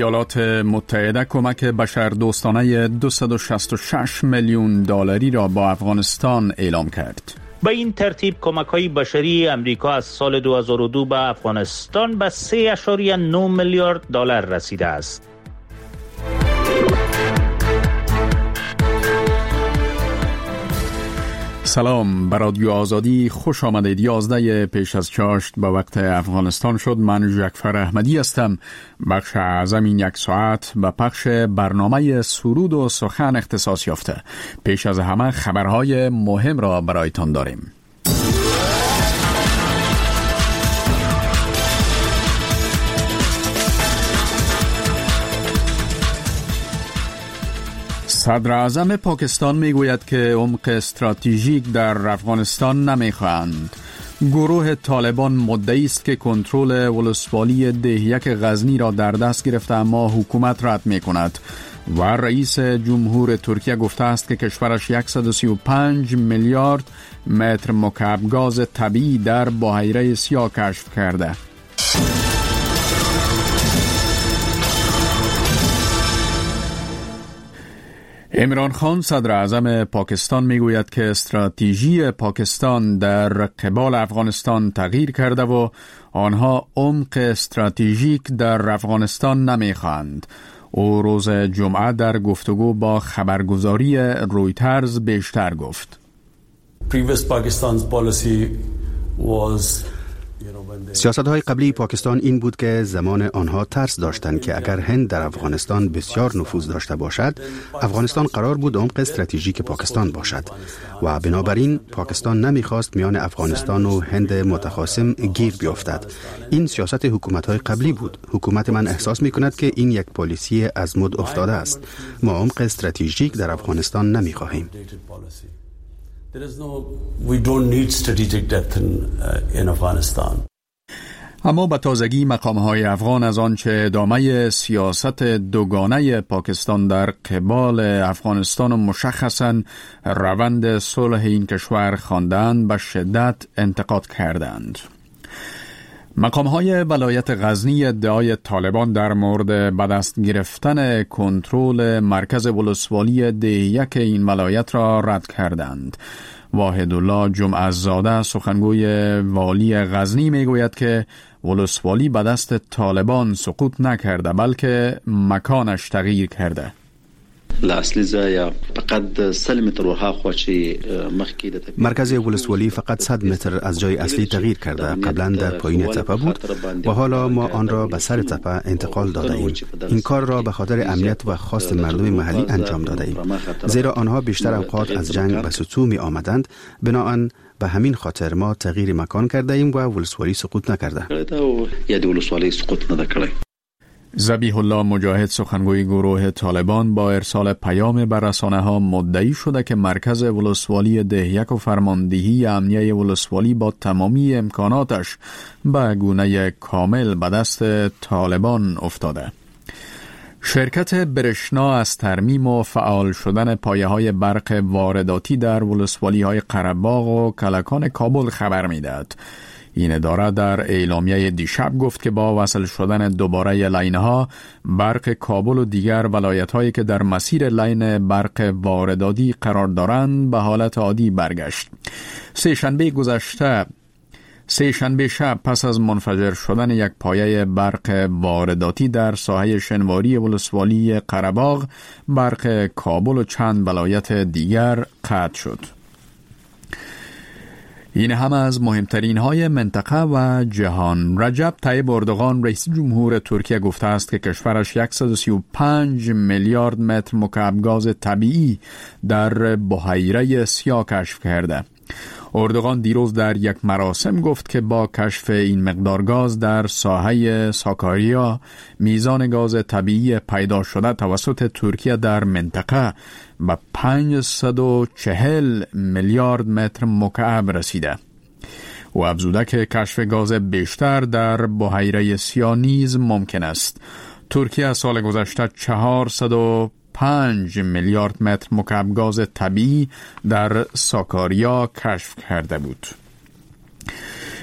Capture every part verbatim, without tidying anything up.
ایالات متحده کمک بشردوستانه دویست و شصت و شش میلیون دلاری را با افغانستان اعلام کرد. به این ترتیب کمک‌های بشری امریکا از سال دو هزار و دو به افغانستان به سه اشاریه نه میلیارد دلار رسیده است. سلام، به رادیو آزادی خوش آمدید. یازده پیش از چاشت به وقت افغانستان شد. من جعفر احمدی هستم. بخش اعظم این یک ساعت به پخش برنامه سرود و سخن اختصاص یافته. پیش از همه خبرهای مهم را برایتان داریم. صدر اعظم پاکستان میگوید که عمق استراتژیک در افغانستان نمیخواهند. گروه طالبان مدعی است که کنترل ولسوالی دهیک غزنی را در دست گرفته، اما حکومت رد میکند. و رئیس جمهور ترکیه گفته است که کشورش صد و سی و پنج میلیارد متر مکعب گاز طبیعی در بحیره سیاه کشف کرده. عمران خان صدر اعظم پاکستان میگوید که استراتژی پاکستان در قبال افغانستان تغییر کرده و آنها عمق استراتژیک در افغانستان نمیخواهند. او روز جمعه در گفتگو با خبرگزاری رویترز بیشتر گفت. Previous Pakistan's policy was سیاست‌های قبلی پاکستان این بود که زمان آنها ترس داشتند که اگر هند در افغانستان بسیار نفوذ داشته باشد، افغانستان قرار بود عمق استراتژیک پاکستان باشد و بنابراین پاکستان نمیخواست میان افغانستان و هند متخاصم گیر بیفتد. این سیاست حکومت‌های قبلی بود. حکومت من احساس می‌کند که این یک پالیسی از مد افتاده است. ما عمق استراتژیک در افغانستان نمی‌خواهیم. We don't need strategic depth in, uh, in Afghanistan. اما به تازگی مقام‌های افغان از آنچه ادامه سیاست دوگانه پاکستان در قبال افغانستان و مشخصاً روند صلح این کشور خواندند به شدت انتقاد کردند. مقام‌های ولایت غزنی ادعای طالبان در مورد به دست گرفتن کنترل مرکز ولسوالی دهیک این ولایت را رد کردند. واحدالله جمعه زاده سخنگوی والی غزنی میگوید که ولسوالی به دست طالبان سقوط نکرده، بلکه مکانش تغییر کرده. مرکز ولسوالی فقط صد متر از جای اصلی تغییر کرده. قبلا در پایین تپه بود و حالا ما آن را به سر تپه انتقال داده ایم. این کار را به خاطر امنیت و خواست مردم محلی انجام داده ایم، زیرا آنها بیشتر اوقات از جنگ به سطوح می آمدند. بنابراین به همین خاطر ما تغییر مکان کرده ایم و ولسوالی سقوط نکرده. ذبیح الله مجاهد سخنگوی گروه طالبان با ارسال پیام بر رسانه‌ها مدعی شده که مرکز ولسوالی دهیک و فرماندهی امنیه ولسوالی با تمامی امکاناتش به گونه کامل به دست طالبان افتاده. شرکت برشنا از ترمیم و فعال شدن پایه‌های برق وارداتی در ولسوالی‌های قره‌باغ و کلکان کابل خبر می‌دهد. این اداره در اعلامیه دیشب گفت که با وصل شدن دوباره لاین‌ها برق کابل و دیگر ولایت‌هایی که در مسیر لین برق وارداتی قرار دارند به حالت عادی برگشت. سه شنبه گذشته سه شنبه شب پس از منفجر شدن یک پایه برق وارداتی در ساحه شنواری ولسوالی قره‌باغ، برق کابل و چند ولایت دیگر قطع شد. این هم از مهمترین های منطقه و جهان. رجب طیب اردوغان رئیس جمهور ترکیه گفته است که کشورش صد و سی و پنج میلیارد متر مکعب گاز طبیعی در بحیره سیاه کشف کرده. اردوغان دیروز در یک مراسم گفت که با کشف این مقدار گاز در ساحه ساکاریا، میزان گاز طبیعی پیدا شده توسط ترکیه در منطقه به پانصد و چهل میلیارد متر مکعب رسیده. و افزوده که کشف گاز بیشتر در بحیره سیاه نیز ممکن است. ترکیه سال گذشته چهارصد و پنج میلیارد متر مکعب گاز طبیعی در ساکاریا کشف کرده بود.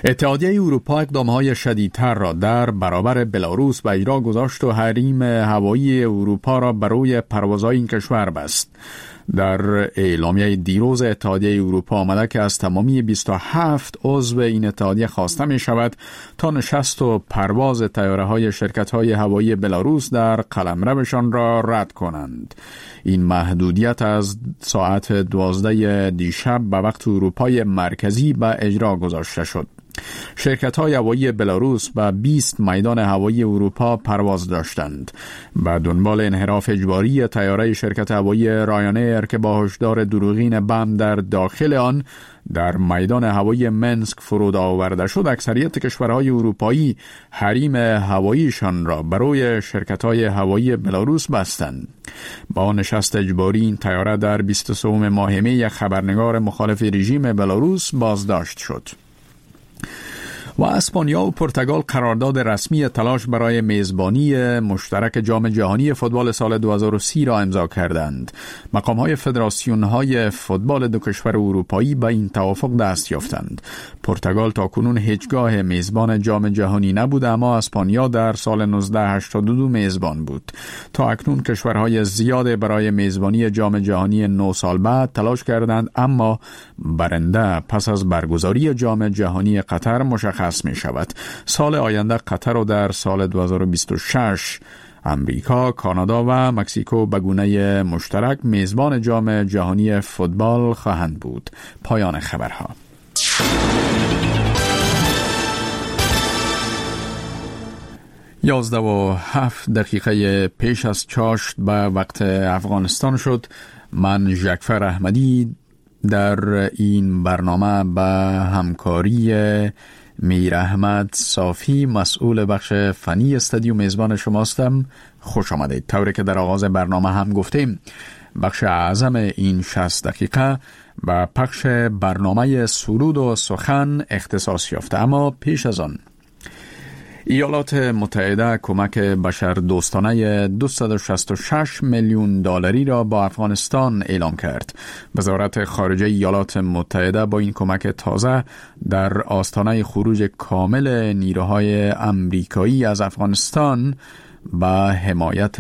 اتحادیه اروپا اقدام‌های شدیدتر را در برابر بلاروس به اجرا گذاشت و حریم هوایی اروپا را برای پروازهای این کشور بست. در اعلامیه دیروز اتحادیه اروپا آمده که از تمامی بیست و هفت عضو این اتحادیه خواسته می شود تا نشست و پرواز طیاره‌های شرکت‌های هوایی بلاروس در قلمروشان را رد کنند. این محدودیت از ساعت دوازده دیشب به وقت اروپای مرکزی به اجرا گذاشته شد. شرکت‌های هوایی بلاروس به بیست میدان هوایی اروپا پرواز داشتند. به دنبال انحراف اجباری طیاره شرکت هوایی رایانایر که با هشدار دروغین بم در داخل آن در میدان هوایی منسک فرود آورده شد، اکثریت کشورهای اروپایی حریم هواییشان را برای شرکت‌های هوایی بلاروس بستند. با نشست اجباری این طیاره در بیست و سوم ماه می یک خبرنگار مخالف رژیم بلاروس بازداشت شد. و اسپانیا و پرتغال قرارداد رسمی تلاش برای میزبانی مشترک جام جهانی فوتبال سال دو هزار و سی را امضا کردند. مقام‌های فدراسیون‌های فوتبال دو کشور اروپایی به این توافق دست یافتند. پرتغال تاکنون هیچگاه میزبان جام جهانی نبود، اما اسپانیا در سال نوزده هشتاد و دو میزبان بود. تا اکنون کشورهای زیاد برای میزبانی جام جهانی نه سال بعد تلاش کردند، اما برنده پس از برگزاری جام جهانی قطر مشخص می شود. سال آینده قطر و در سال دو هزار و بیست و شش امریکا، کانادا و مکزیکو به گونه مشترک میزبان جام جهانی فوتبال خواهند بود. پایان خبرها. یازده و هفت دقیقه پیش از چاشت به وقت افغانستان شد. من ژکفر احمدی در این برنامه به همکاری میر احمد صافی مسئول بخش فنی استودیو میزبان شماستم. خوش آمدید. طوری که در آغاز برنامه هم گفتیم، بخش اعظم این شصت دقیقه به پخش برنامه سرود و سخن اختصاص یافته. اما پیش از آن ایالات متحده کمک بشر دوستانه دویست و شصت و شش میلیون دلاری را با افغانستان اعلام کرد. وزارت خارجه ایالات متحده با این کمک تازه در آستانه خروج کامل نیروهای امریکایی از افغانستان به حمایت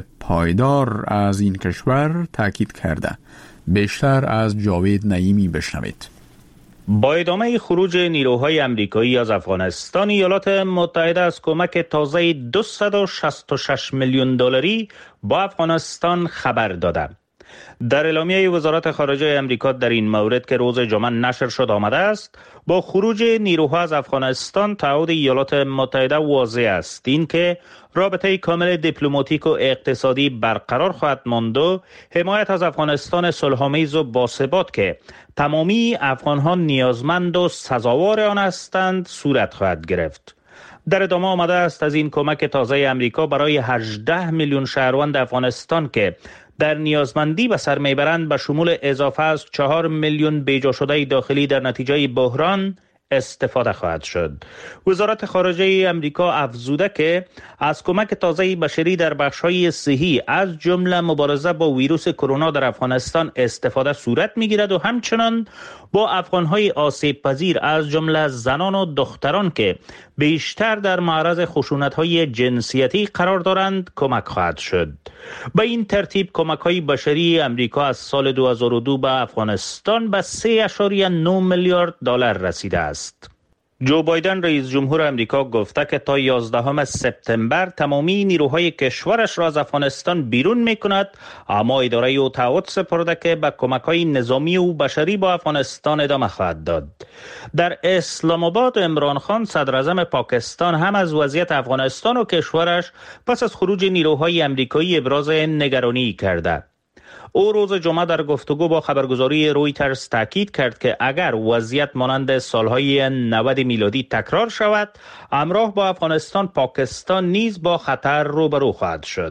پایدار از این کشور تاکید کرده. بیشتر از جاوید نعیمی بشنوید. با ادامه خروج نیروهای امریکایی از افغانستان، ایالات متحده از کمک تازه دویست و شصت و شش میلیون دلاری با افغانستان خبر داده. در اعلامیه وزارت خارجه امریکا در این مورد که روز جمعه نشر شد آمده است، با خروج نیروها از افغانستان تعهد ایالات متحده واضح است این که رابطه کامل دیپلماتیک و اقتصادی برقرار خواهد ماند و حمایت از افغانستان صلح‌آمیز و باثبات که تمامی افغان‌ها نیازمند و سزاوار آن هستند صورت خواهد گرفت. در ادامه آمده است از این کمک تازه امریکا برای هجده میلیون شهروند افغانستان که در نیازمندی به سر میبرند به شمول اضافه از چهار میلیون بیجا شده داخلی در نتیجه بحران استفاده خواهد شد. وزارت خارجه امریکا افزوده که از کمک تازه بشری در بخش‌های صحی از جمله مبارزه با ویروس کرونا در افغانستان استفاده صورت می‌گیرد و همچنان با افغان‌های آسیب پذیر از جمله زنان و دختران که بیشتر در معرض خشونت‌های جنسیتی قرار دارند کمک خواهد شد. به این ترتیب کمک‌های بشری امریکا از سال دو هزار و دو به افغانستان به سه اشاریه نه میلیارد دلار رسیده است. جو بایدن رئیس جمهور امریکا گفته که تا یازدهم سپتامبر تمامی نیروهای کشورش را از افغانستان بیرون می‌کند، اما اداره او تعهد سپرده که به کمک‌های نظامی و بشری با افغانستان ادامه خواهد داد. در اسلام آباد عمران خان صدر اعظم پاکستان هم از وضعیت افغانستان و کشورش پس از خروج نیروهای امریکایی ابراز نگرانی کرده. او روز جمعه در گفتگو با خبرگزاری رویترز تاکید کرد که اگر وضعیت مانند سالهای نود میلادی تکرار شود، همراه با افغانستان پاکستان نیز با خطر روبرو خواهد شد.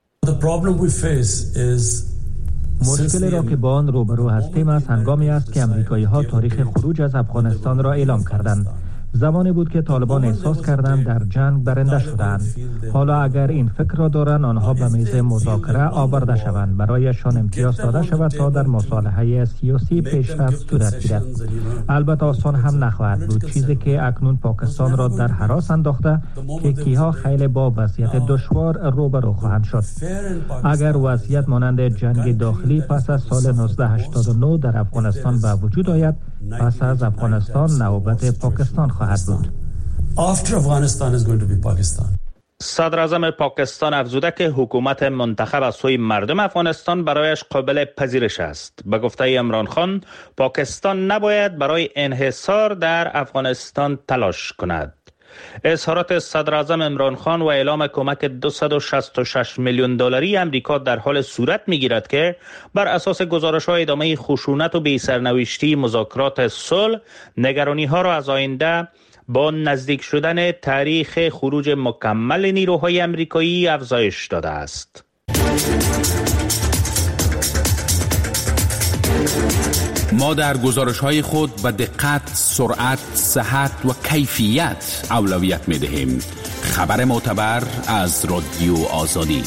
مشکلی را که با آن روبرو هستیم از هنگامی است که امریکایی ها تاریخ خروج از افغانستان را اعلام کردند. زمانی بود که طالبان احساس کردند در جنگ برنده شدند. حالا اگر این فکر را دارند آنها به میز مذاکره آورده شوند، برایشان امتیاز داده شود تا در مصالحه سیاسی پیشرفت صورت گیرد. البته آسان هم نخواهد بود، چیزی که اکنون پاکستان را در هراس انداخته که کیها خیلی با وضعیت دشوار روبرو خواهند شد. اگر وضعیت مانند جنگ داخلی پس از سال نوزده هشتاد و نه در افغانستان به وجود آید، پس از افغانستان نوبت پاکستان خواهد بود. صدر اعظم پاکستان افزوده که حکومت منتخب از سوی مردم افغانستان برایش قابل پذیرش است. به گفته عمران خان، پاکستان نباید برای انحصار در افغانستان تلاش کند. اظهارات صدر اعظم عمران خان و اعلام کمک دویست و شصت و شش میلیون دلاری امریکا در حال صورت میگیرد که بر اساس گزارش‌های ادامه خشونت و بی‌سرنوشتی مذاکرات صلح، نگرانی‌ها را از آینده با نزدیک شدن تاریخ خروج مکمل نیروهای امریکایی افزایش داده است. ما در گزارش‌های خود به دقت، سرعت، صحت و کیفیت اولویت می‌دهیم. خبر معتبر از رادیو آزادی.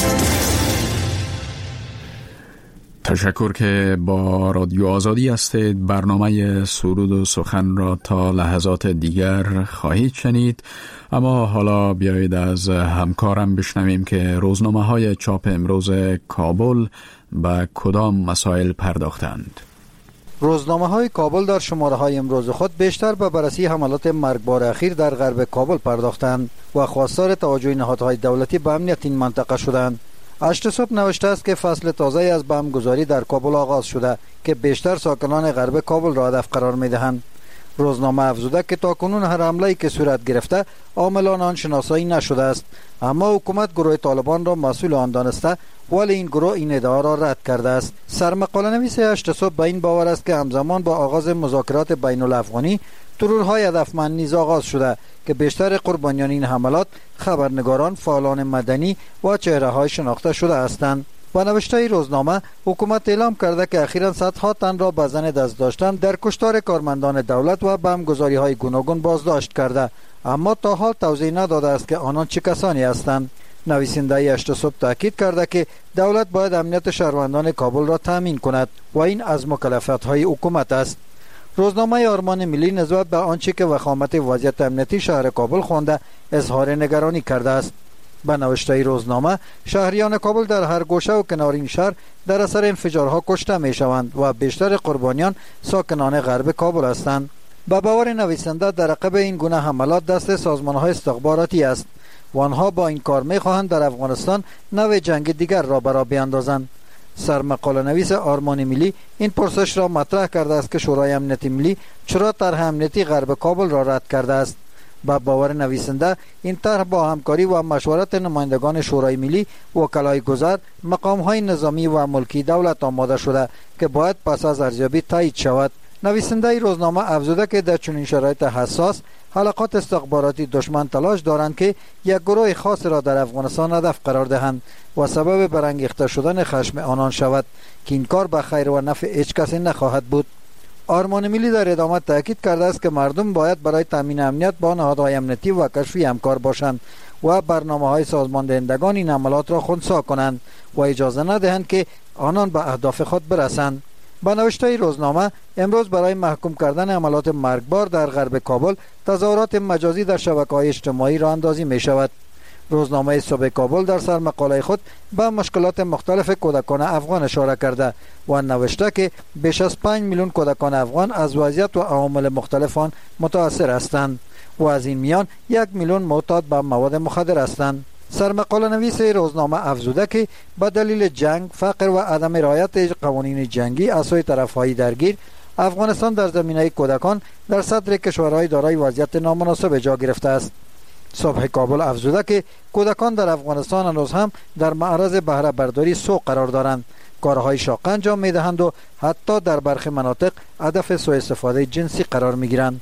تشکر که با رادیو آزادی هستید. برنامه سرود و سخن را تا لحظات دیگر خواهید شنید، اما حالا بیایید از همکارم بشنویم که روزنامه‌های چاپ امروز کابل به کدام مسائل پرداختند. روزنامه‌های کابل در شماره‌های امروز خود بیشتر به بررسی حملات مرگبار اخیر در غرب کابل پرداختند و خواستار توجه نهادهای دولتی به امنیت این منطقه شدند. هشت صبح نوشته است که فصل تازه از بمبگذاری در کابل آغاز شده که بیشتر ساکنان غرب کابل را هدف قرار می‌دهند. روزنامه افزوده که تاکنون هر حمله‌ای که صورت گرفته عاملان آن شناسایی نشده است، اما حکومت گروه طالبان را مسئول آن دانسته ولی این گروه این ادعا را رد کرده است. سرمقاله نویس هشت صبح به این باور است که همزمان با آغاز مذاکرات بین الافغانی ترورهای هدفمند نیز آغاز شده که بیشتر قربانیان این حملات خبرنگاران، فعالان مدنی و چهره‌های شناخته شده هستند. با نوشته روزنامه، حکومت اعلام کرده که اخیراً صدها تن را به زن دست داشتن در کشتار کارمندان دولت و بمبگذاری‌های گوناگون بازداشت کرده، اما تا حال توضیح نداده است که آنان چه کسانی هستند. نویسنده هشت صبح تاکید کرده که دولت باید امنیت شهروندان کابل را تامین کند و این از مکلفیت‌های حکومت است. روزنامه آرمان ملی نسبت به آنچه که وخامت وضعیت امنیتی شهر کابل خوانده اظهار نگرانی کرده است. به نوشته روزنامه، شهریان کابل در هر گوشه و کنار این شهر در اثر انفجارها کشته می شوند و بیشتر قربانیان ساکنان غرب کابل هستند. به باور نویسنده در عقب این گونه حملات دست سازمان‌های استخباراتی است و آنها با این کار می خواهند در افغانستان نوع جنگ دیگر را برا بیاندازند. سرمقاله نویس آرمان ملی این پرسش را مطرح کرده است که شورای امنیت ملی چرا طرح امنیتی غرب کابل را رد کرده است. با باور نویسنده، این طرح با همکاری و مشورت نمایندگان شورای ملی، وکلای گذر، مقام‌های نظامی و ملکی دولت آماده شده که باید پس از ارزیابی تایید شود. نویسنده روزنامه افزوده که در چنین شرایط حساس حلقات استخباراتی دشمن تلاش دارند که یک گروه خاص را در افغانستان هدف قرار دهند و سبب برانگیخته شدن خشم آنان شود که این کار به خیر و نفع هیچ کسی نخواهد بود. آرمان ملی در ادامه تاکید کرده است که مردم باید برای تامین امنیت با نهادهای امنیتی و کشفی همکار باشند و برنامه‌های سازماندهندگان این عملات را خنثی کنند و اجازه ندهند که آنان به اهداف خود برسند. با نوشته روزنامه، امروز برای محکوم کردن عملات مرگبار در غرب کابل تظاهرات مجازی در شبکه‌های اجتماعی راه اندازی می شود. روزنامه صبح کابل در سرمقاله خود به مشکلات مختلف کودکان افغان اشاره کرده و نوشته که بیش از پنج میلیون کودکان افغان از وضعیت و عوامل مختلف آن متاثر هستند و از این میان یک میلیون معتاد به مواد مخدر هستند. سرمقاله نویس روزنامه افزوده که به دلیل جنگ، فقر و عدم رعایت قوانین جنگی از سوی طرف‌های درگیر، افغانستان در زمینه کودکان در صدر کشورهای دارای وضعیت نامناسب جا گرفته است. صبح کابل افزوده که کودکان در افغانستان هنوز هم در معرض بهره برداری سوء قرار دارند، کارهای شاق انجام می‌دهند و حتی در برخی مناطق هدف سوء استفاده جنسی قرار می‌گیرند.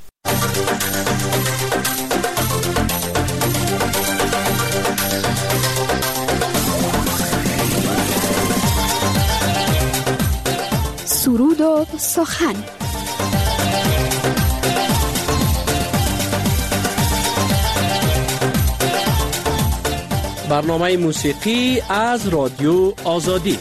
سرود و سخن. برنامه موسیقی از رادیو آزادی.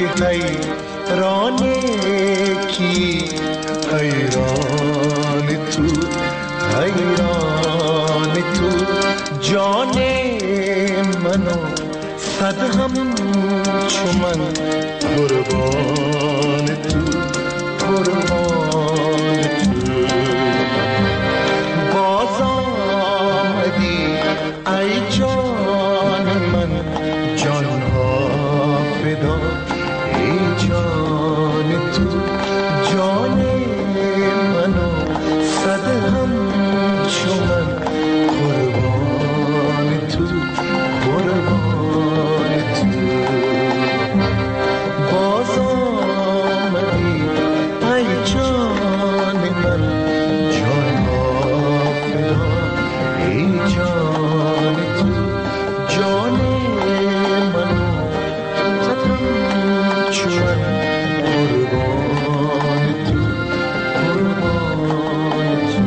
که حیران کی، حیران تو، حیران تو، جان منو صد هم چو من، قربان تو، قربان تو. باز آمدی ای جان من، جان ها فدا ای جان تو، جان منو صد هم چو من، قربان تو، قربان تو. باز آمدی ای جان من، جان ها فدا ای جان تو، جان منو صد هم چو من، قربان تو، قربان تو.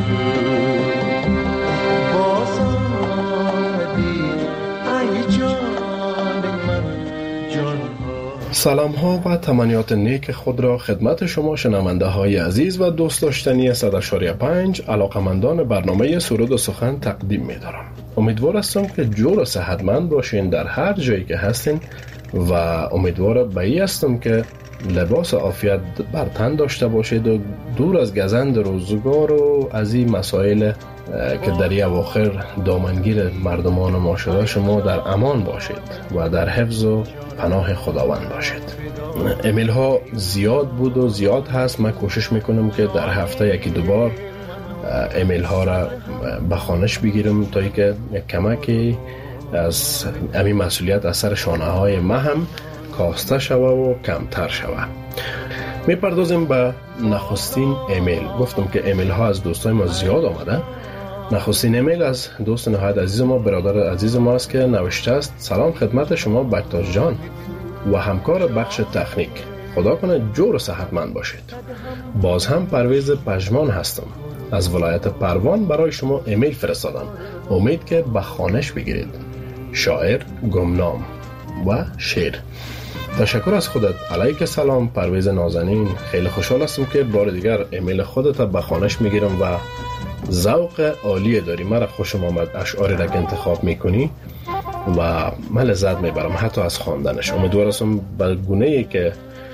باز آمدی ای جان من، جان ها. سلام ها و تمنیات نیک خود را خدمت شما شنونده های عزیز و دوست داشتنی صد و پنج علاقمندان برنامه سرود و سخن تقدیم می دارم. امیدوار هستم که جور و صحتمند باشین در هر جایی که هستین و امیدوار به این هستم که لباس عافیت بر تن داشته باشید و دور از گزند روزگار و از این مسائل که در این اواخر دامنگیر مردمان ما شده شما در امان باشید و در حفظ و پناه خداوند باشید. ایمیل ها زیاد بود و زیاد هست. من کوشش میکنم که در هفته یکی دوبار ایمیل ها را به خوانش بگیرم تا ای که یک کمکی از همین مسئولیت از سر شانه های ما هم کاسته شوه و کمتر شوه. میپردازیم به نخستین ایمیل. گفتم که ایمیل ها از دوستای ما زیاد آمده. نخستین ایمیل از دوست نهایت عزیز ما، برادر عزیز ما است که نوشته است: سلام خدمت شما بکتاش جان و همکار بخش تکنیک، خدا کنه جور و صحتمند باشید. باز هم پرویز پژمان هستم از ولایت پروان. برای شما ایمیل فرستادم، امید که به خوانش بگیرید. شاعر گمنام و شعر. تشکر از خودت. علیک سلام پرویز نازنین. خیلی خوشحال هستم که بار دیگر ایمیل خودت به خوانش میگیرم و ذوق عالی داری. مرا خوشم آمد اشعاری را که انتخاب میکنی و من لذت میبرم حتی از خواندنش. امیدوار هستم به گونه‌ای که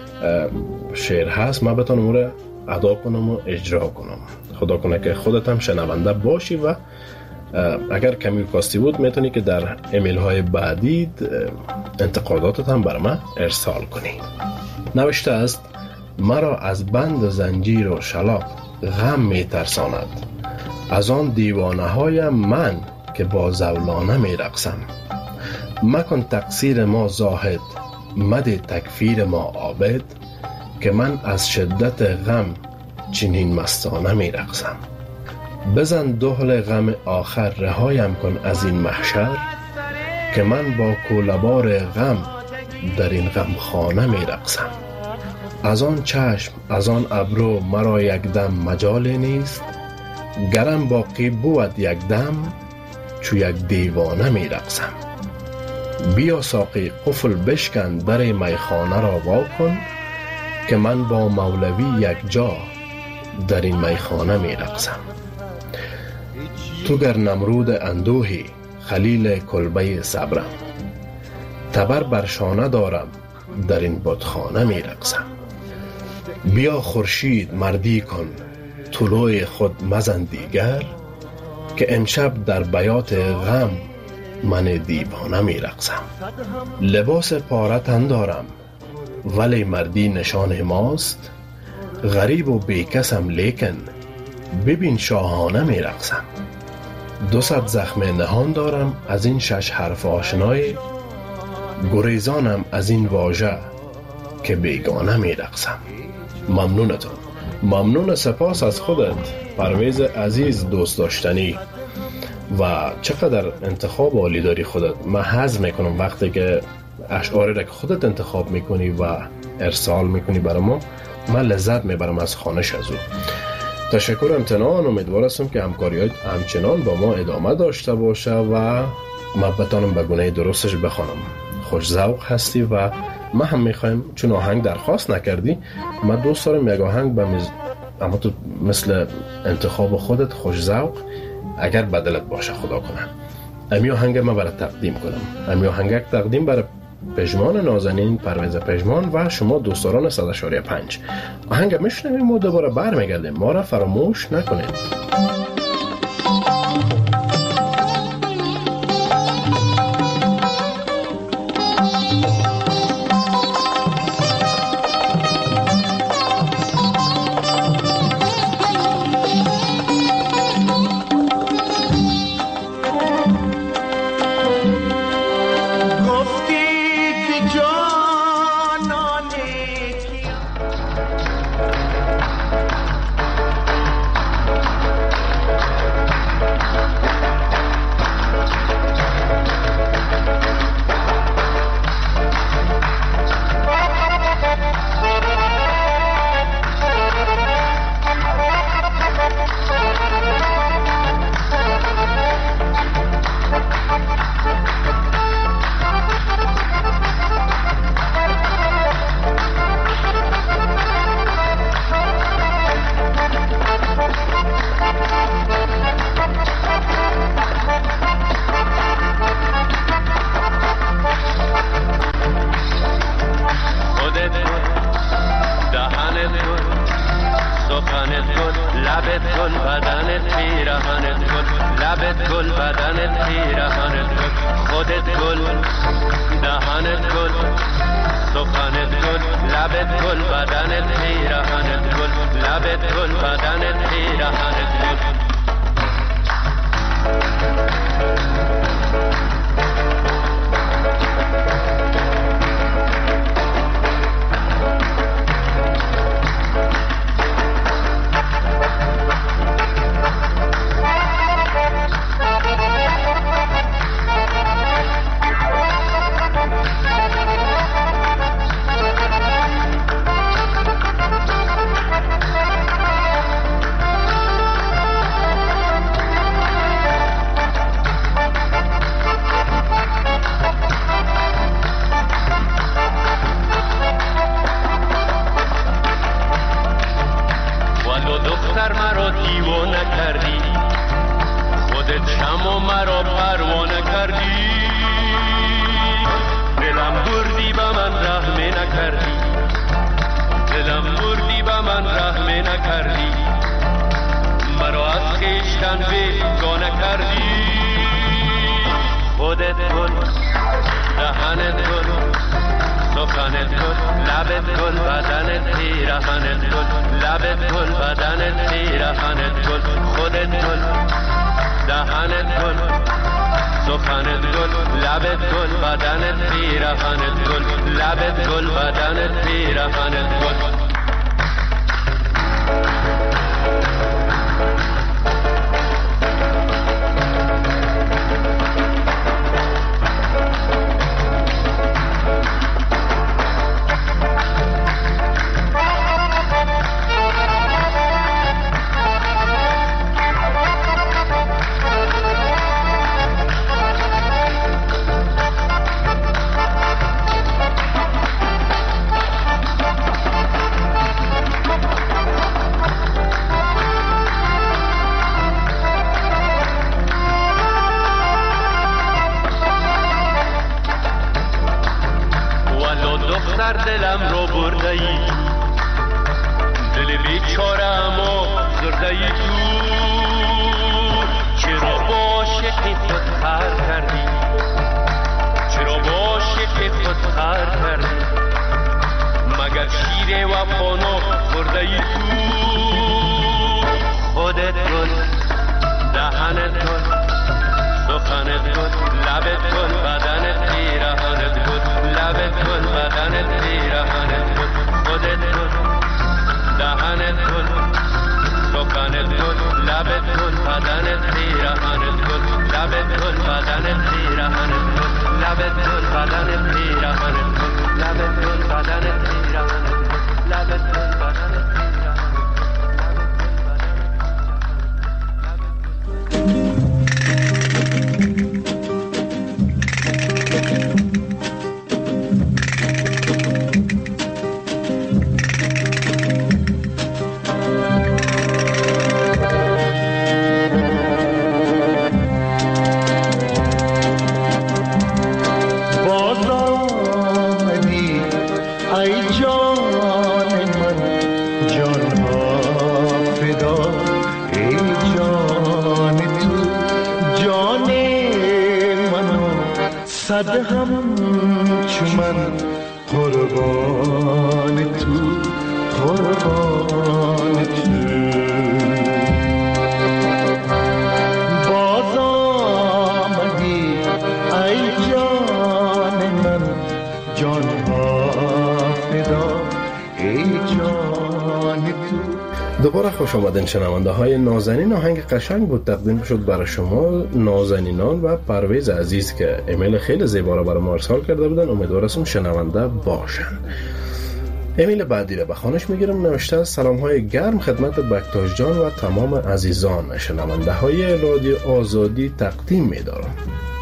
شعر هست من بتونم اون را ادا کنم و اجرا کنم. خدا کنه که خودت هم شنونده باشی و اگر کمی کاستی بود میتونی که در ایمیل های بعدی انتقاداتت هم بر من ارسال کنی. نوشته است: مرا از بند زنجیر و شلاق غم میترساند، از آن دیوانه هایم من که با زولانه میرقصم. مکن تقصیر ما زاهد، مده تکفیر ما عابد، که من از شدت غم چنین مستانه میرقصم. بزن دهل غم آخر رهایم کن از این محشر، که من با کولبار غم در این غمخانه میرقصم. از آن چشم از آن ابرو مرا یک دم مجال نیست، گرم باقی بود یک دم چو یک دیوانه میرقصم. بیا ساقی قفل بشکن در میخانه را وا کن، که من با مولوی یک جا در این میخانه میرقصم. تو گر نمرود اندوهی خلیل کلبه صبرم، تبر بر شانه دارم در این بتخانه میرقصم. بیا خورشید مردی کن طلوع خود مزن دیگر، که امشب در بیات غم من دیوانه میرقصم. لباس پاره تن دارم ولی مردی نشان ماست، غریب و بیکسم لیکن ببین شاهانه میرقصم. دو صد زخم نهان دارم از این شش حرف آشنای، گریزانم از این واژه که بیگانه میرقصم. ممنونتون. ممنون سپاس از خودت پرویز عزیز دوست داشتنی و چقدر انتخاب عالی داری خودت. من حظ میکنم وقتی که اشعاری را که خودت انتخاب میکنی و ارسال میکنی برای ما، من لذت میبرم از خوانش از او. تشکر امتنان. امیدوار هستم که همکاریات همچنان با ما ادامه داشته باشه و من بتانم به گونه درستش بخوانم. خوش ذوق هستی و ما هم میخوایم چون آهنگ درخواست نکردی، ما دوست دارم یک آهنگ به مز... اما تو مثل انتخاب خودت خوش ذوق اگر بدلت باشه خدا کنه امی آهنگ ما برای تقدیم کنم. امی آهنگ تقدیم برای پژمان نازنین پرویز پژمان و شما دوستداران صد و شش و پنج. آهنگ میشنویم و دوباره برمیگردیم. ما را فراموش نکنید. ای جان من جان ها فدا ای جان تو جان منو صد هم چو من قربان تو قربان تو باز آمدی ای جان من جان ها فدا ای جان تو. دوباره خوش آمدین شنونده های نازنین. آهنگ قشنگ بود تقدیم شد برای شما نازنینان و پرویز عزیز که ایمیل خیلی زیبا را برای ما ارسال کرده بودن. امیدوارم شنونده باشن. ایمیل بعدی را به خوانش میگیرم. نوشته سلام های گرم خدمت بکتاش جان و تمام عزیزان شنونده های رادیو آزادی تقدیم میدارم.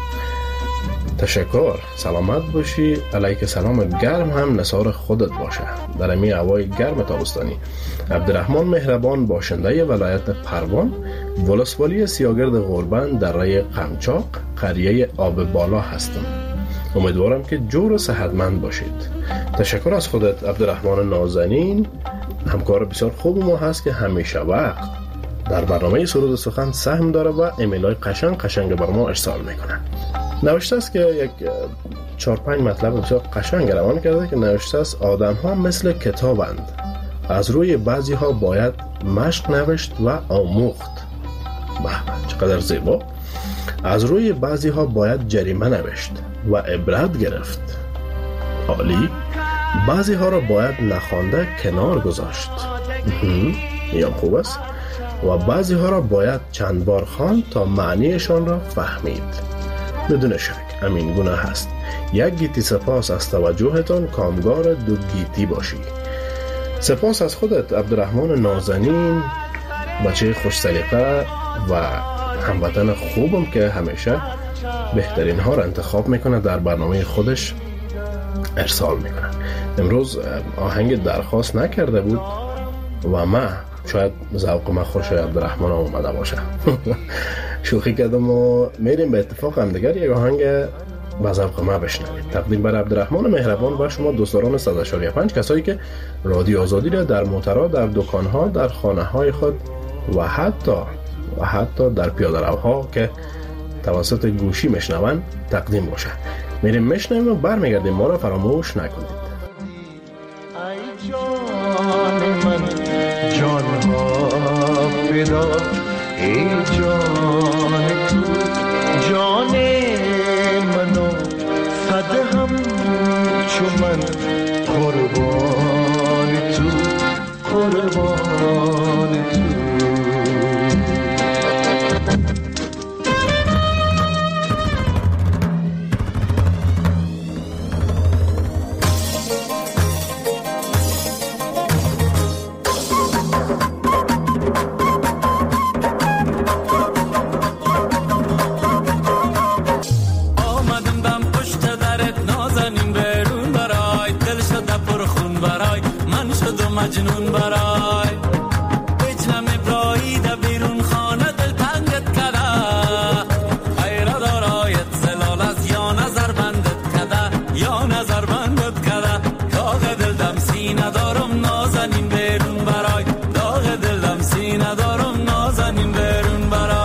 تشکر، سلامت باشی. علیک سلام گرم هم نثار خودت باشه در امی هوای گرم تابستانی. عبدالرحمن مهربان باشنده ولایت پروان ولسوالی سیاگرد غربند در رای قمچاق قریه آب بالا هستم. امیدوارم که جور و صحتمند باشید. تشکر از خودت عبدالرحمن نازنین، همکار بسیار خوب ما هست که همیشه وقت در برنامه سرود سخن سهم داره و ایمیل های قشنگ قشنگ بر ما ارسال میکنه. نوشته است که یک چهار پنج مطلب بسیار قشنگ روان کرده که نوشته است آدم ها مثل کتابند، از روی بعضی ها باید مشق نوشت و آموخت. به چقدر زیبا. از روی بعضی ها باید جریمه نوشت و عبرت گرفت. عالی. بعضی ها را باید نخوانده کنار گذاشت. یا خوب است. و بعضی ها را باید چند بار خواند تا معنیشان را فهمید. بدون شک همین گونه هست. یک گیتی سپاس از توجهتان، کامگار دو گیتی باشی. سپاس از خودت عبدالرحمن نازنین، بچه خوش سلیقه و هموطن خوبم که همیشه بهترین ها را انتخاب میکنه در برنامه خودش ارسال میکنه. امروز آهنگ درخواست نکرده بود و ما شاید ذوق من خوش عبدالرحمن اومده باشه. شوخی کردم و میریم به اتفاق هم دیگر یک آهنگ با ذوق ما بشنوید. تقدیم بر عبدالرحمن مهربان و شما دوستداران صد و پنج کسایی که رادیو آزادی را در موترها، در دکانها، در خانه های خود و حتی و حتی در پیاده روها که توسط گوشی میشنون تقدیم باشه. میریم میشنویم و برمیگردیم. ما را فراموش نکنید. ای جان من جان ها فدا ای جان تو جان منو صد هم چو من قربان تو قربان تو. مجنون برای بچنم برایده بیرون خانه دل تنگت کده ایره دارایت زلال از یا نظر بندت کده یا نظر بندت کده داغ دل دم سینه دارم نازنین بیرون برای داغ دل دم سینه دارم نازنین بیرون برای.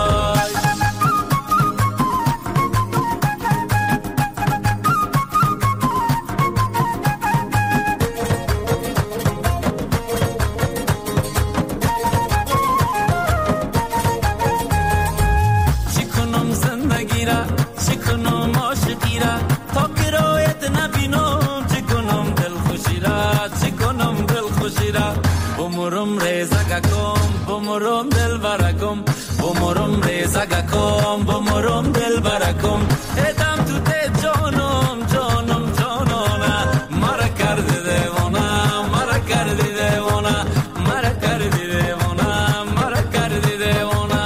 بمرم ریزگکم بمرم دل برکم بمرم ریزگکم بمرم دل برکم ادم تو ته جانم جانم جانانه مرا کردی دیوانه مرا کردی دیوانه مرا کردی دیوانه مرا کردی دیوانه.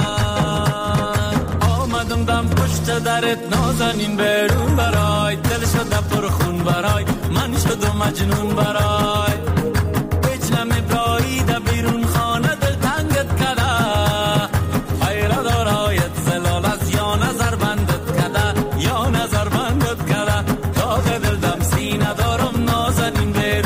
آمدم دم پشت درت نازنین بیرون برای دل شده پرخون برای من شدم مجنون برای بیرون خانه دل تنگت کده ایره دارایت زلال از یا نظر بندت کده یا نظر بندت کده داغ دل دم سینه دارم نازنین بیرون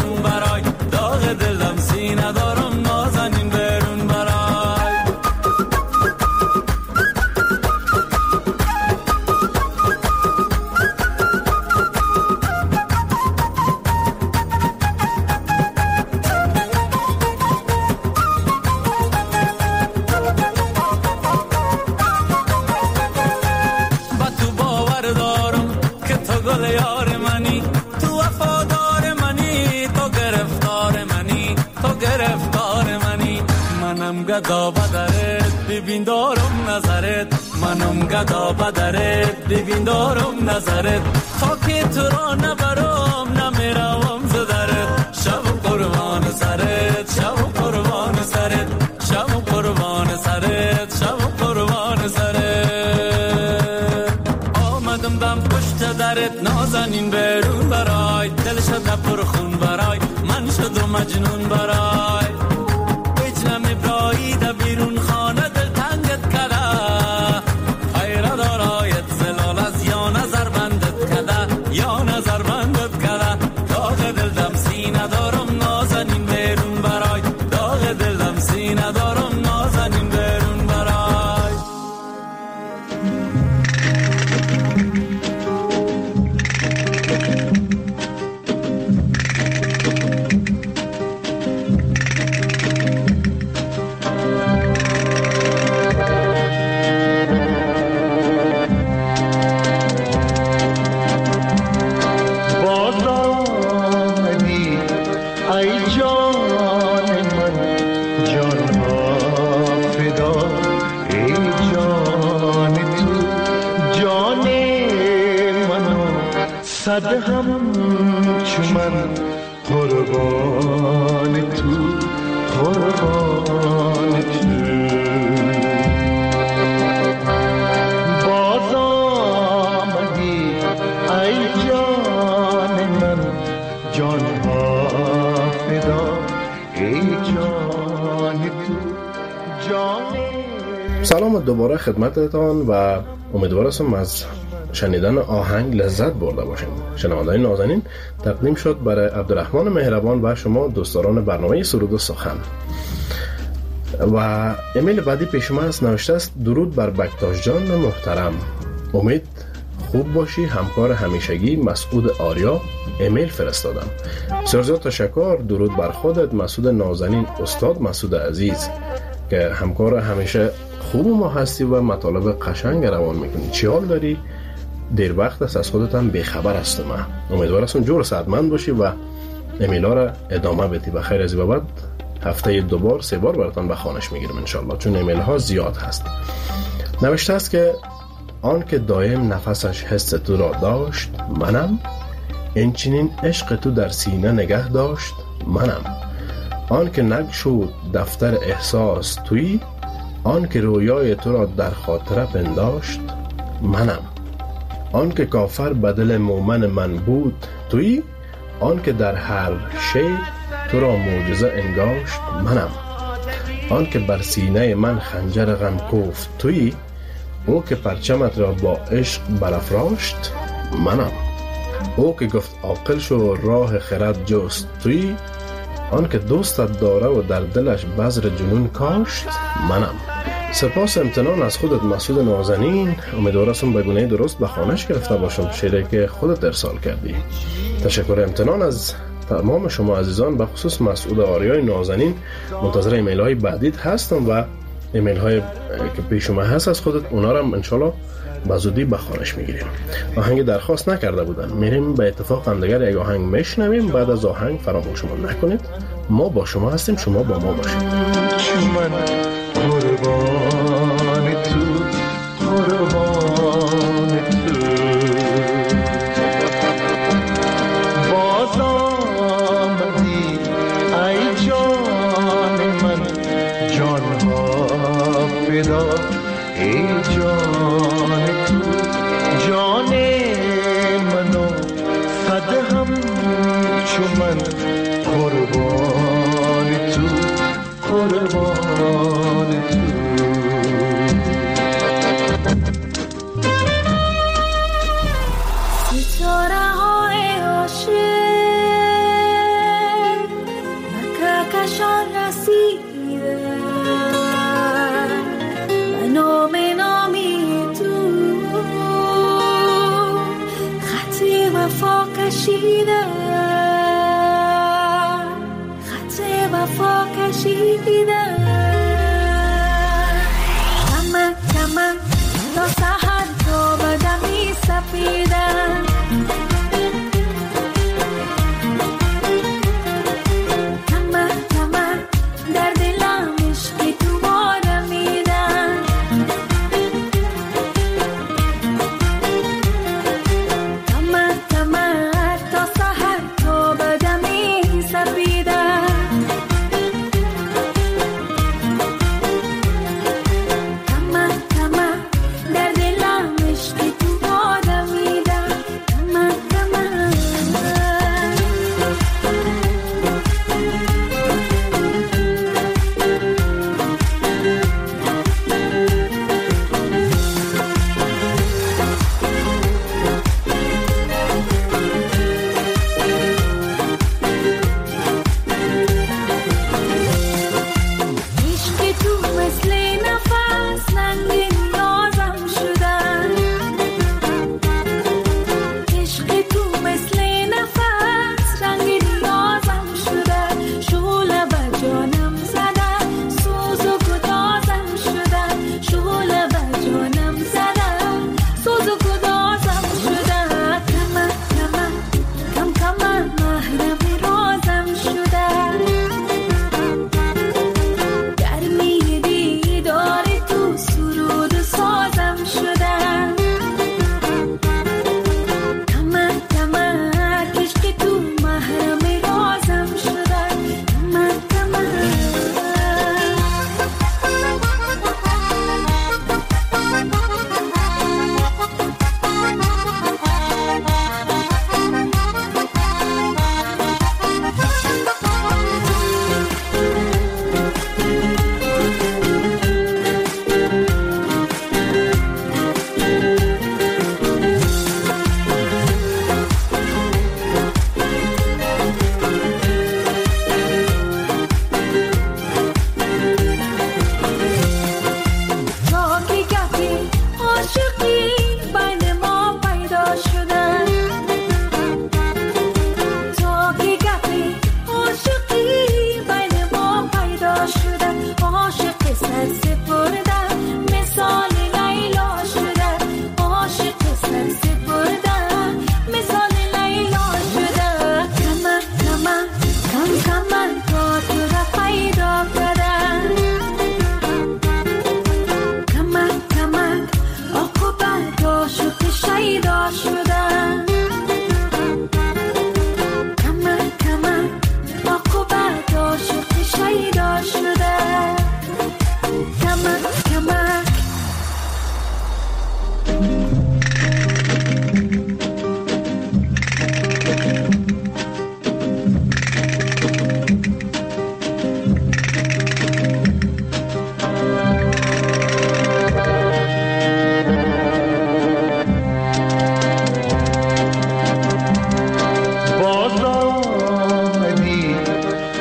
گدا بدرت ببین دارم نظرت منم گدا بدرت ببین دارم نظرت خاک تو را نبرم نمیروم زدرت شب قربان سرت شب قربان سرت شب قربان سرت شب قربان سرت آمدم دم پشت درت نازنین برون برای دل شد پر خون برای من شدم مجنون برای بجنم ابرایید بیرون خانه دل تنگت کده ایره دارایت زلال از یا نظر بندت کده یا نظر بندت کده داغ دل دم سینه دارم نازنین بیرون برای داغ دل دم سینه دارم نازنین بیرون برای صد هم چمن قربان تو قربان تو باز آمدی ای جان من جان ها فدا ای جان تو جان. سلام دوباره خدمتتان و امیدوارم از شنیدن آهنگ لذت برده باشیم. شنوندگان نازنین، تقدیم شد برای عبدالرحمن مهربان و شما دوستداران برنامه سرود و سخن. و ایمیل بعدی پیش ما است، نوشته است: درود بر بکتاش جان محترم، امید خوب باشی. همکار همیشگی مسعود آریا ایمیل فرستادم. بسیار زیاد تشکر. درود بر خودت مسعود نازنین، استاد مسعود عزیز که همکار همیشه خوب ما هستی و مطالب قشنگ روان میکنی. چی حال داری؟ دیر وقت است از خودت هم بیخبر هستم. امیدوارم جور صحتمند باشی و ایمیلا را ادامه بدی. بخیر از این بعد هفته دو بار سه بار براتون به خانش میگیرم انشالله، چون ایمیل ها زیاد هست. نوشته است که آن که دایم نفسش حس تو را داشت منم، این چنین عشق تو در سینه نگه داشت منم. آن که نگشود دفتر احساس توی، آن که رویای تو را در خاطره پنداشت منم. آن که کافر بدل مومن من بود توی، آن که در هر شی تو را معجزه انگاشت منم. آن که بر سینه من خنجر غم کوفت توی، او که پرچمت را با عشق برافراشت منم. او که گفت عاقل شو راه خرد جست توی، آن که دوستت داره و در دلش بذر جنون کاشت منم. سپاس امتنان از خودت مسعود نازنین. امیدوارم به گونه درست به خانش گرفته باشم شعری که خودت ارسال کردی. تشکر امتنان از تمام شما عزیزان، به خصوص مسعود آریای نازنین. منتظر ایمیل های بعدیت هستم و ایمیل های که پیش شما هست از خودت، اونا رو انشالله به زودی به خانش میگیریم. آهنگ درخواست نکرده بودن، میریم به اتفاق هم دیگر یک آهنگ میشنویم. بعد از آهنگ فراموشمون نکنید، ما با شما هستیم، شما با ما باشید. قربان تو قربان تو باز آمدی ای جان من جان ها فدا ای جان تو جان منو صد هم چو من قربان تو قربان تو. ستاره های عاشق به کهکشان رسیده، به نام نامی تو خط وفا کشیده، خط وفا کشیده. کمه کمه تا سحر تا بدمی سپیده، کمه کمه در دلم عشق تو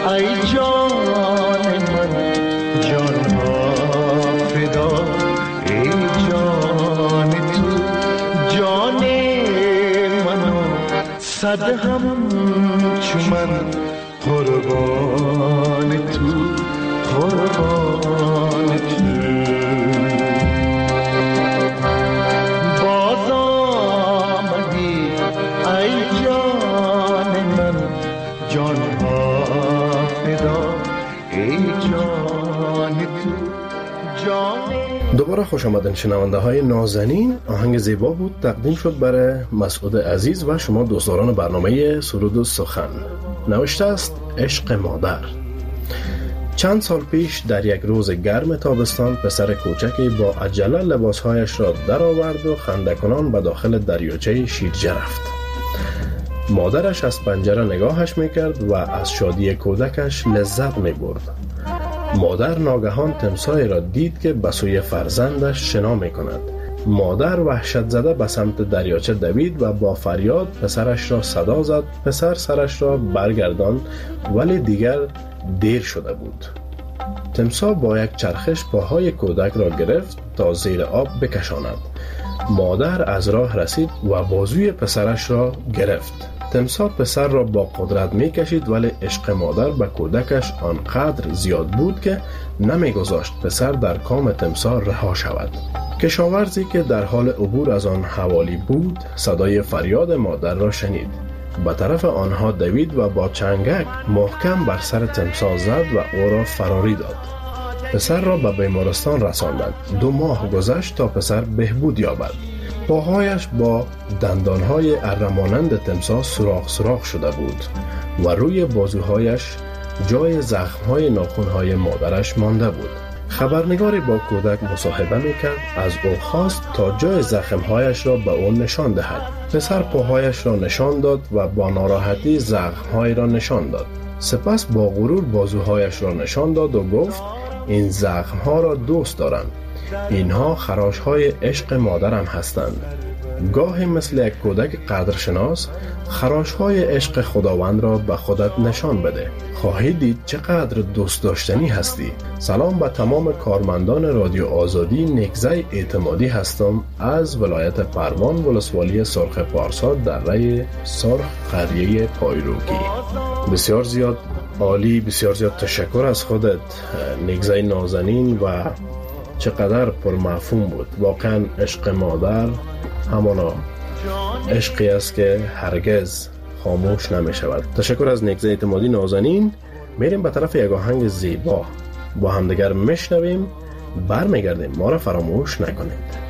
ای جان من جان ها فدا ای جان تو جان منو صد هم چو من قربان تو قربان تو باز آمدی ای جان من جان ها فدا ای جان تو جان. دوباره خوش آمدن شنونده های نازنین. آهنگ زیبا بود تقدیم شد برای مسعود عزیز و شما دوستداران برنامه سرود و سخن. نوشته است عشق مادر. چند سال پیش در یک روز گرم تابستان پسر کوچکی با عجله لباسهایش را در آورد و خنده‌کنان به داخل دریاچه شیرجه رفت. مادرش از پنجره نگاهش میکرد و از شادی کودکش لذت میبرد. مادر ناگهان تمساحی را دید که به سوی فرزندش شنا میکند. مادر وحشت زده به سمت دریاچه دوید و با فریاد پسرش را صدا زد. پسر سرش را برگرداند ولی دیگر دیر شده بود. تمساح با یک چرخش پاهای کودک را گرفت تا زیر آب بکشاند. مادر از راه رسید و بازوی پسرش را گرفت. تمساح پسر را با قدرت می کشید ولی عشق مادر به کودکش آنقدر زیاد بود که نمی گذاشت پسر در کام تمساح رها شود. کشاورزی که در حال عبور از آن حوالی بود صدای فریاد مادر را شنید. به طرف آنها دوید و با چنگک محکم بر سر تمساح زد و او را فراری داد. پسر را به بیمارستان رساندند. دو ماه گذشت تا پسر بهبود یابد. پاهایش با دندانهای اره‌مانند تمساح سوراخ سوراخ شده بود و روی بازوهایش جای زخمهای ناخنهای مادرش مانده بود. خبرنگاری با کودک مصاحبه میکرد. از او خواست تا جای زخمهایش را به او نشان دهد. پسر پاهایش را نشان داد و با ناراحتی زخمهای را نشان داد. سپس با غرور بازوهایش را نشان داد و گفت این زخمها را دوست دارم. اینها خراشهای عشق مادرم هستند. گاهی مثل یک کودک قدرشناس خراشهای عشق خداوند را به خودت نشان بده. خواهی دید چقدر دوست داشتنی هستی. سلام به تمام کارمندان رادیو آزادی. نیکزای اعتمادی هستم از ولایت پروان ولسوالی سرخ پارسا در ری سرخ قریه پایروکی. بسیار زیاد عالی، بسیار زیاد تشکر از خودت نیکزای نازنین و چقدر پرمفهوم بود. واقعا عشق مادر همانا عشقی است که هرگز خاموش نمی شود. تشکر از نیکزای اعتمادی نازنین. میریم به طرف یک آهنگ زیبا با همدیگر میشنویم. برمیگردیم. ما را فراموش نکنید.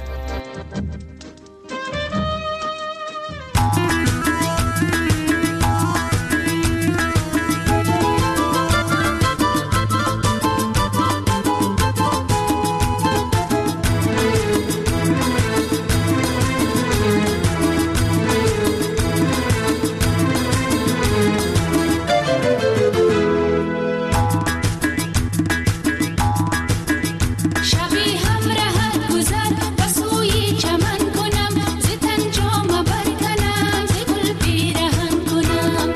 شبی همراه گذر بسوی چمن کنم ز تنجام برکنم ز گل پیرهن کنم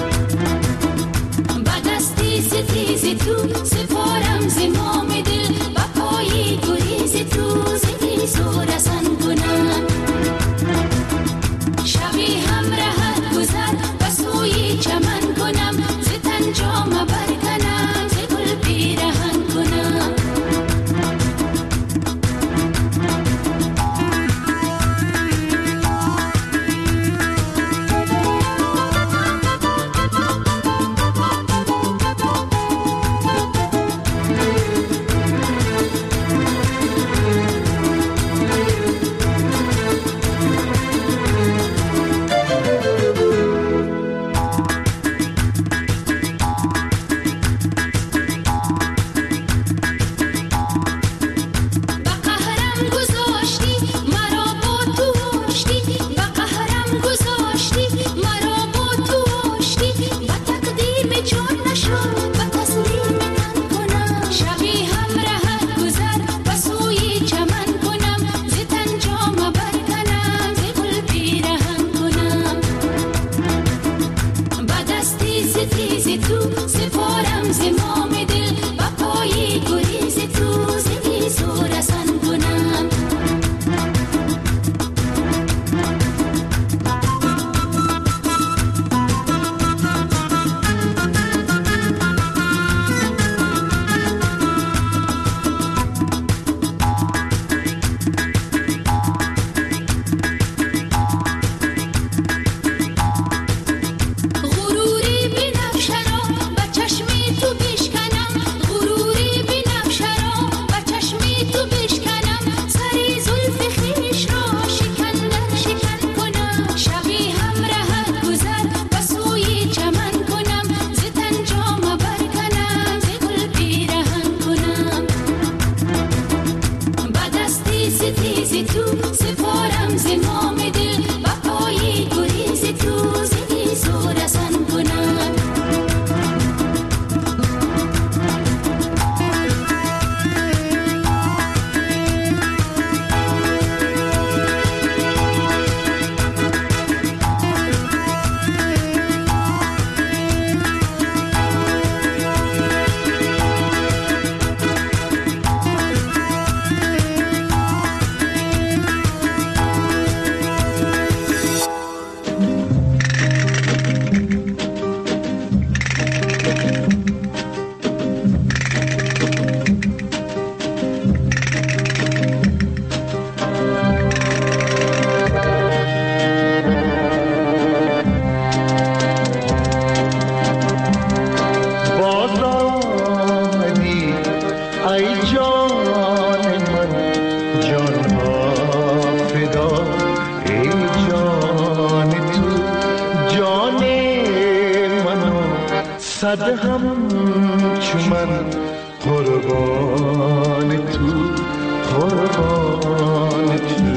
با دستی ستیز تو سپارم ز مام دل با پای گریز تو ز تیز و رسن کنم شبی همراه گذر بسوی چمن کنم ز تنجام برکنم ز گل پیرهن کنم صد هم چو من قربان تو قربان تو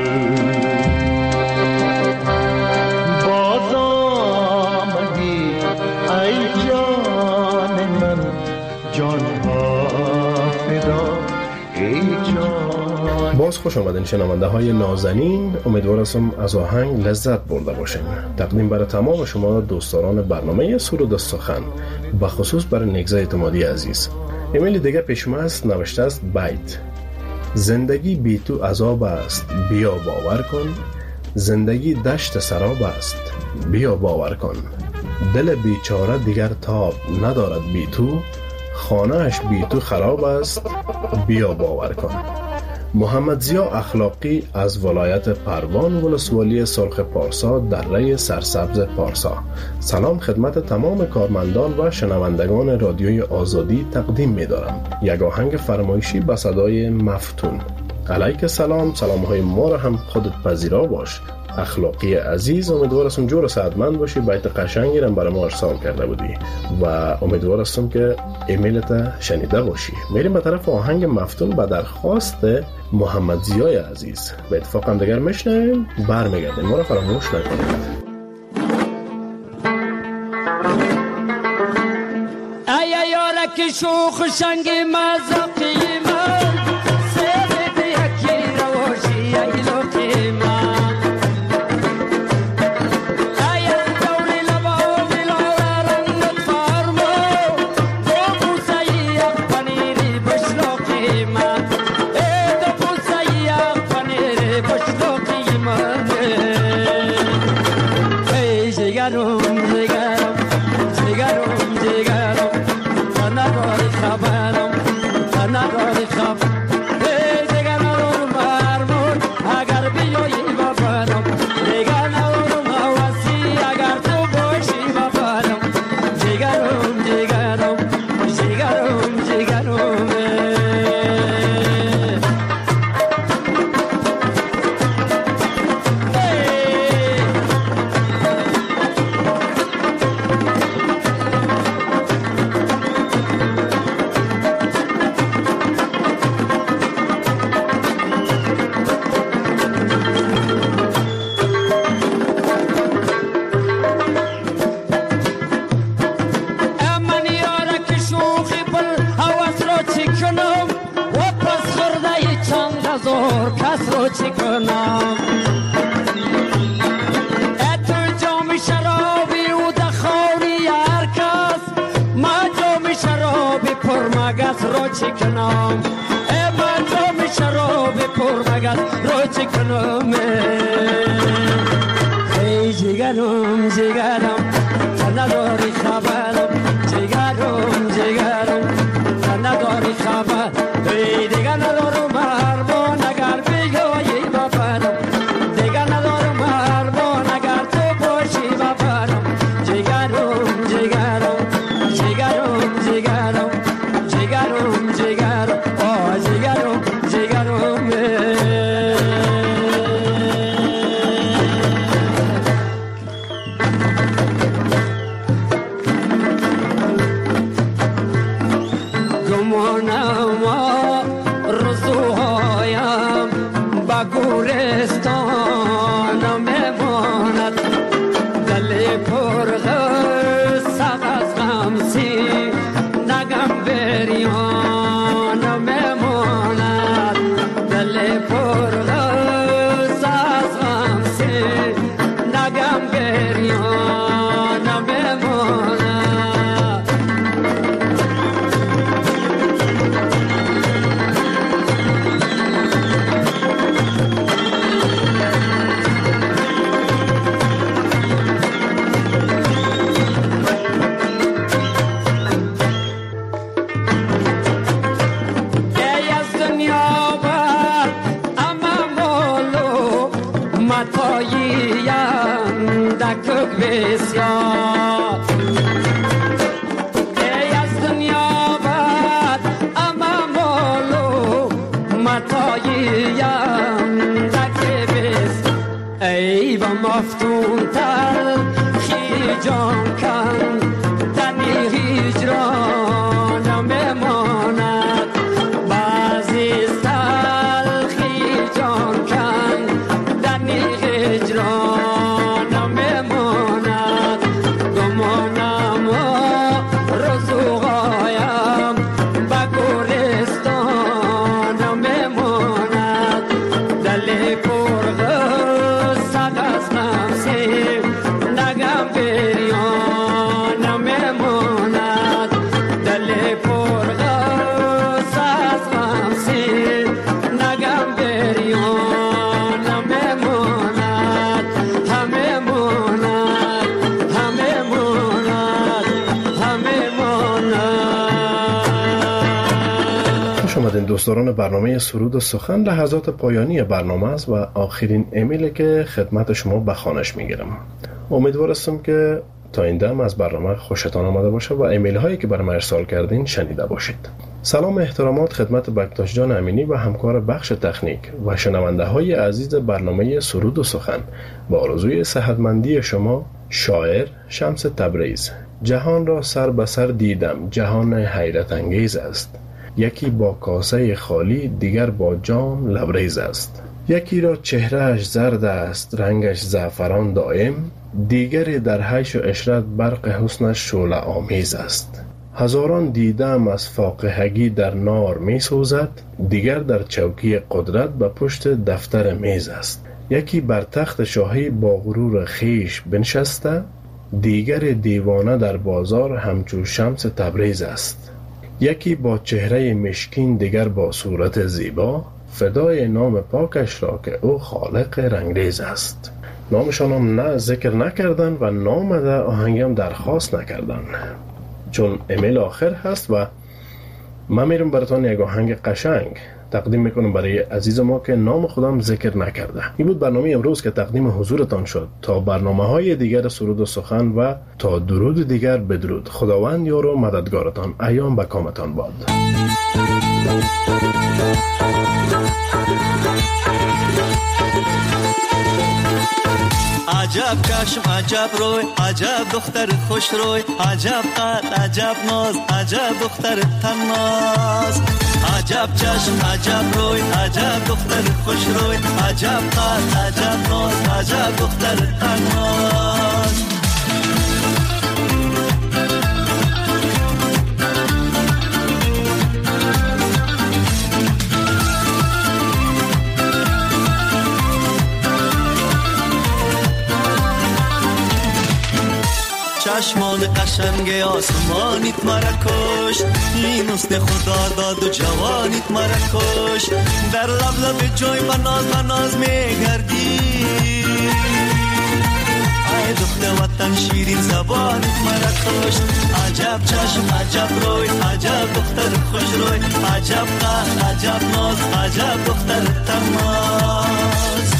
باز آمدی ای جان من جان ها فدا ای جان. باز خوش آمدین شنونده های نازنین، امیدوارم از آهنگ لذت برده باشین. تقدیم برای تمام شما دوستداران برنامه سرود سخن، بخصوص برای نگزه اعتمادی عزیز. ایمیل دیگه پیشم است، نوشته است بیت: زندگی بی تو عذاب است بیا باور کن، زندگی دشت سراب است بیا باور کن، دل بیچاره دیگر تاب ندارد بی تو، خانه اش بی تو خراب است بیا باور کن. محمد ضیا اخلاقی از ولایت پروان ولسوالی سرخ پارسا در ری سرسبز پارسا. سلام خدمت تمام کارمندان و شنوندگان رادیوی آزادی تقدیم می دارم. یک آهنگ فرمایشی به صدای مفتون. علیک سلام، سلام های ما را هم خودت پذیرا باش. اخلاقی عزیز، امیدوارم جور و سعادتمند باشی. بیت قشنگی را برای ما ارسال کرده بودی و امیدوارم که ایمیلت شنیده باشی. میریم به طرف آهنگ مفتون به درخواست محمد ضیای عزیز. به اتفاق هم دیگر میشنویم، برمیگردیم. ما را فراموش نکنید. ای یارک شوخ شنگ مزاقی من سیدت یکی روشی ای لوکی من ای دولی لبا ولارن فرما دو بوسی اق پنیری بشلوکی من ای دو بوسی اق پنیری بشلوکی من ای جگرم جگرم جگرم جگرم نداری خبرم نداری خبر دیگر ندارم برمون اگر بیایی ببرم دیگر ندارم حواسی اگر تو باشی ببرم جگرم جگرم جگرم جگرم چی کنم اتو جام شرابی و دخوری هر کس ما جام شرابی پر مگس رو چی کنم ای ما جام شرابی پر مگس رو چی کنم ای جگرم جگرم نداری خبرم جگرم جگرم نداری خبر ای دیگر ندارم هرمان اگر بیایی ببرم دیگر ندارم هرمان اگر تو باشی ببرم جگرم جگرم جگرم جگرم جگرم جگرم آه جگرم جگرم گورستان میماند دل پر سگ از غمسی نگم بریان میماند دل پر از غمسی نگم بریان میماند بسیار ای از دنیا بد اما مالو متاییم دک بس ای با مفتون تر خی جان کن تنیری خوش آمدین دوستداران برنامه سرود و سخن. لحظات پایانی برنامه است و آخرین ایمیلی که خدمت شما به خوانش میگیرم. امیدوار هستم که تا این دم از برنامه خوشتان آمده باشه و ایمیل هایی که برای ما ارسال کردین شنیده باشید. سلام و احترامات خدمت بکتاش جان امینی و همکار بخش تکنیک و شنونده های عزیز برنامه سرود و سخن. با آرزوی صحتمندی شما، شاعر شمس تبریز. جهان را سر به سر دیدم، جهان حیرت انگیز است. یکی با کاسه خالی، دیگر با جام لبریز است. یکی را چهرهش زرد است، رنگش زعفران دائم. دیگری در حیش و عشرت برق حسنش شعله آمیز است. هزاران دیدم از فاقهگی در نار می سوزد، دیگر در چوکی قدرت به پشت دفتر میز است. یکی بر تخت شاهی با غرور خیش بنشسته، دیگر دیوانه در بازار همچو شمس تبریز است. یکی با چهره مشکین، دیگر با صورت زیبا، فدای نام پاکش را که او خالق رنگریز است. نامشان هم نه ذکر نکردن و نام در آهنگم درخواست نکردن، چون ایمیل آخر هست و من میرم براتون یک آهنگ قشنگ تقدیم میکنم برای عزیز ما که نام خودم ذکر نکرده. این بود برنامه امروز که تقدیم حضورتان شد. تا برنامه های دیگر سرود و سخن و تا درود دیگر بدرود. خداوند یار و مددگارتان، ایام به کامتان باد. عجب چشم، عجب روی، عجب دختر خوش روی، عجب قد، عجب ناز، عجب دختر تناز. عجب چشم، عجب روی، عجب دختر خوش روی، عجب قد، عجب ناز، عجب دختر تناز. چشمان قشنگ آسمانیت مرا کشت، این حسن خدا داد و جوانیت مرا کشت. در لب لب جوی بناز بناز میگردی، ای دختر وطن شیرین زبانیت مرا کشت. عجب چشم، عجب روی، عجب دختر خوش روی، عجب قد، عجب ناز، عجب دختر تماز.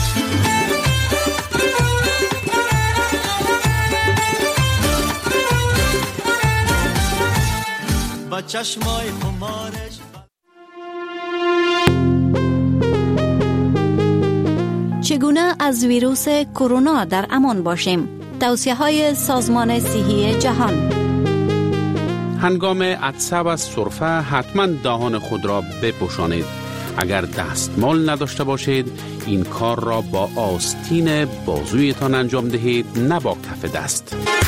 با چشمای خمارش. چگونه از ویروس کرونا در امان باشیم؟ توصیه های سازمان صحی جهان. هنگام عطسه و سرفه حتما دهان خود را بپوشانید. اگر دستمال نداشته باشید این کار را با آستین بازویتان انجام دهید، نه با کف دست.